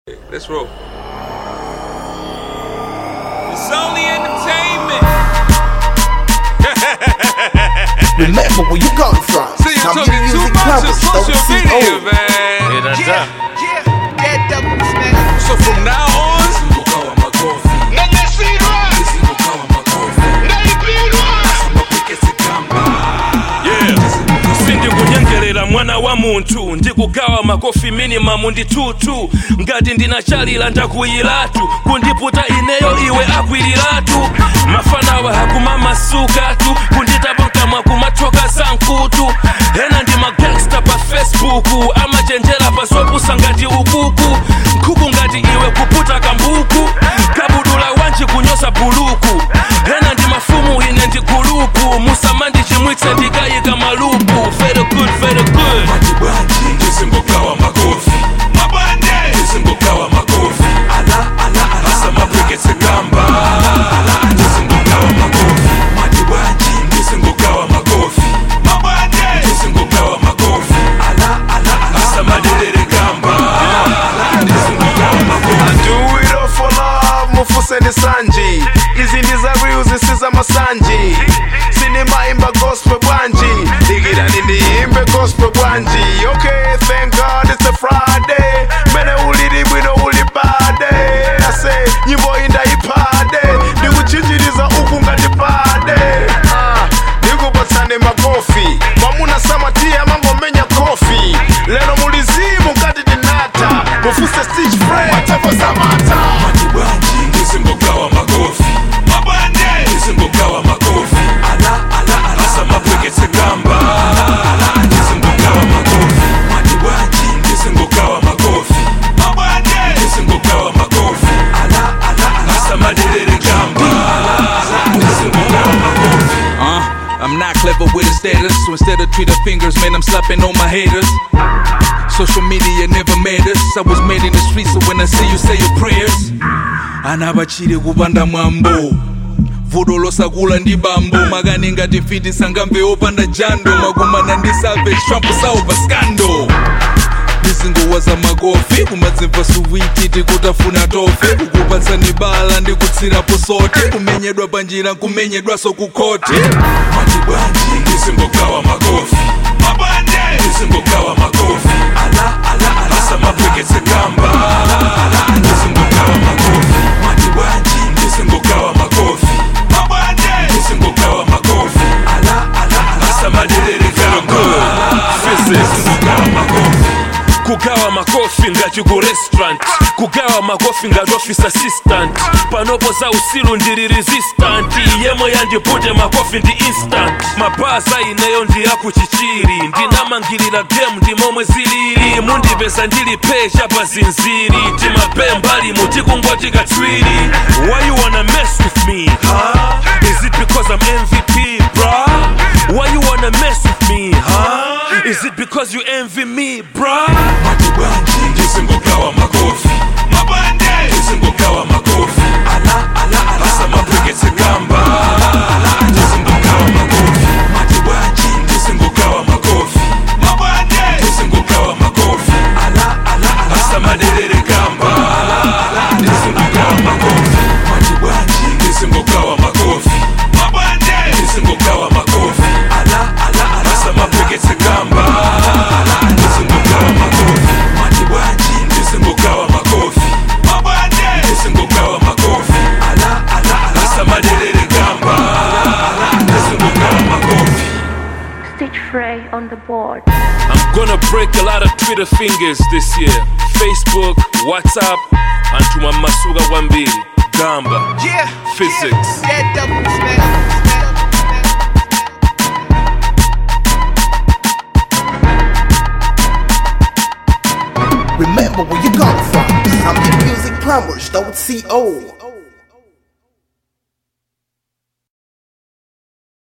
Let's roll. It's only entertainment. Remember where you come from. See, you're talking too much of social media, man. So from now on, sindikujengerera mwana wa muntu ndikugawa makofi minimum ndi 2 ngati ndinachalira ndakuyiratu kundiputa ineyo iwe akwiliratu mafanawa hakumamasuka-tu kunditapakamwa kumathoka sankutu ena ndi magangsta pa Facebook amachenjera pasopusa ngati ukuku nkhuku ngati iwe kuputa kambuku kabudula wanji kunyosa buluku ena ndi mafumu ine ndi gulupu musamandi chimwitse ndikayika malupu Fede good Matibwanji ndisingogawa makofi Mabande ndisingogawa makofi Asa mapweketse gamba ndisingogawa makofi Matibwanji ndisingogawa makofi Mabande ndisingogawa makofi Asa madelele gamba ndisingogawa makofi I do it all for love mufuse ni sanji Izi ndiza real zisiza masanji Sinima imba gospel bwanji Digira nimbe gospel bwanji Okay, thank God it's a Friday Mene uliri bwino uli bade I say, nyimbo inda ipade Ndikuchinjiriza uku ngati pade Ndikupatsane makofi Mamuna samatia mango menya kofi Leno mulizimu ngati dinata Mufuse Stitch Frey Matepo Samata Matibwanji ndisingogawa makofi Mabande ndisingogawa makofi Asa mapweketse gamba ndisingogawa makofi Matibwanji ndisingogawa makofi Mabande ndisingogawa makofi Asa madelele gamba ndisingogawa makofi I'm not clever with a status, so instead of tree the fingers, man, I'm slapping on my haters. Social media never made us. I was made in the streets, so when I see you say your prayers, anabachire kubanda mwambo vodolosa kula ndi bambo magani ngati fiti sangamve opanda jando magumana ndi savage Trump saupa scandal ndisingowaza makofi kumadzimva suwiti tikutafuna tofe kukupatsani bala ndikutsirapo sote kumenyedwa panjira kumenyedwa sokukhote Matibwanji ndisingogawa makofi Mabande ndisingogawa makofi Asa mapweketse gamba ndisingogawa makofi Matibwanji ndisingogawa makofi Mabande ndisingogawa makofi Asa madelele gamba ndisingogawa makofi Kugawa makofi ngati ku restaurant Kugawa makofi ngati office assistant Panopo za usilu ndiri resistant Yemo yandipute makofi ndi instant Mabaza ineyo ndi akuchichiri Ndinamangilira game ndi momwe ziliri Mundipeza ndili pesha pa zinziri Timapembali mutikungoti katswiri Why you wanna mess with me, huh? Is it because I'm MVP, bruh? Why you wanna mess with me, huh? Is it because you envy me, bruh? Matibwanji ndisingogawa makofi Mabande ndisingogawa makofi Asa mapweketse gamba ndisingogawa makofi Matibwanji ndisingogawa makofi Mabande ndisingogawa makofi Asa madelele gamba ndisingogawa makofi Matibwanji ndisingogawa makofi Mabande ndisingogawa makofi Asa mapweketse gamba ndisingogawa makofi Matibwanji ndisingogawa makofi Mabande ndisingogawa makofi Asa madelele gamba ndisingogawa makofi Stitch Frey on the board. I'm gonna break a lot of Twitter fingers this year. Facebook, WhatsApp, antuma masuga wambili gamba physics Remember where you come from. I'm the music plumbers, don't CO.